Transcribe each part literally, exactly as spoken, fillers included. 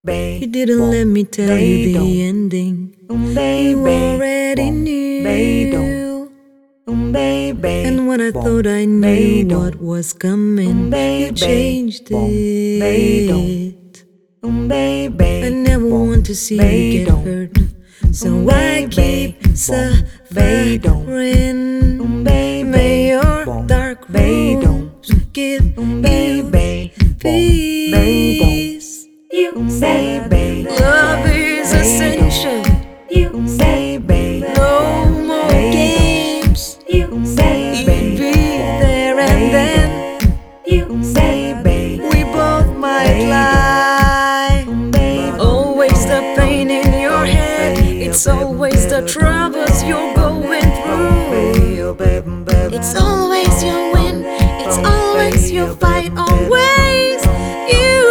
You didn't let me tell you the ending. You already knew. And when I thought I knew what was coming, you changed it. I never want to see you get hurt, so I keep suffering. May your dark rooms give you peace. You say, baby, love is essential. You say, baby, no more games. You say, You'd baby, be there and then you say, baby, we both might lie. Always the pain in your head, it's always the troubles you're going through. It's always your win, it's always your fight, always you.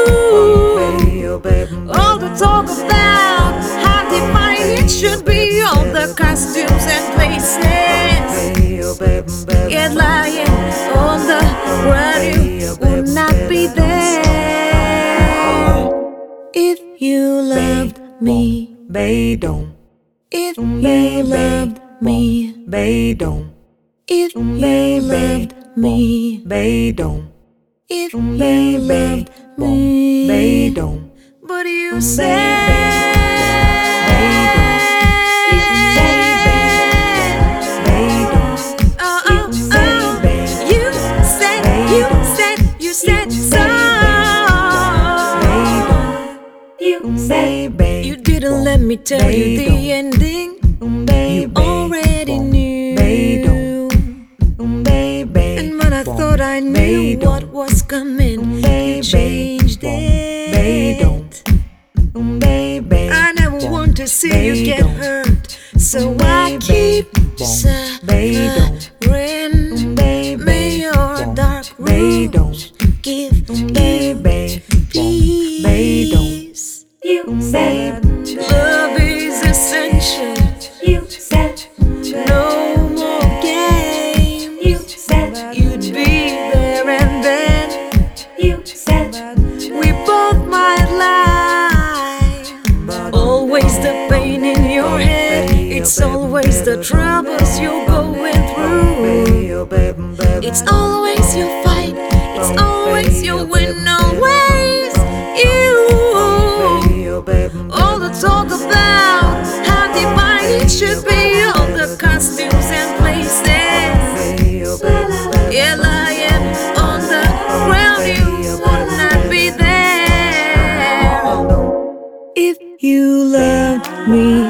All the talk about how divine it should be, all the costumes and places, yet lying on the ground you would not be there. If you loved me, if you loved me, if you loved me, if you loved me, but you said, oh, oh, oh, you said, you said, you said so. you say, baby, You didn't let me tell you the ending. You already knew. And when I thought I knew what was coming, you changed it. I never want to see you get hurt, so I keep suffering. May your dark rooms give you peace. you say, Love is essential. you said, No more games. you said, You'd be there and then you said, we both might lie. Always the pain in your head, it's always the troubles you're going through. It's always your fight, it's always your win, always you. All the talk about how divine it should be, all the costumes and places, yeah, lying on the ground you would not be there. If you loved me,